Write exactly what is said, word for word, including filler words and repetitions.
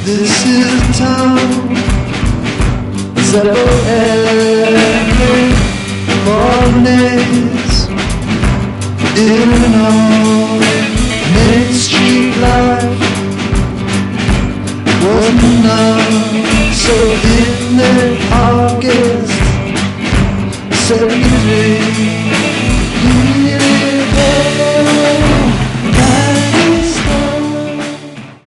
This is the town that every morning is in and out. Main Street life wasn't enough. So in the August seventy-three,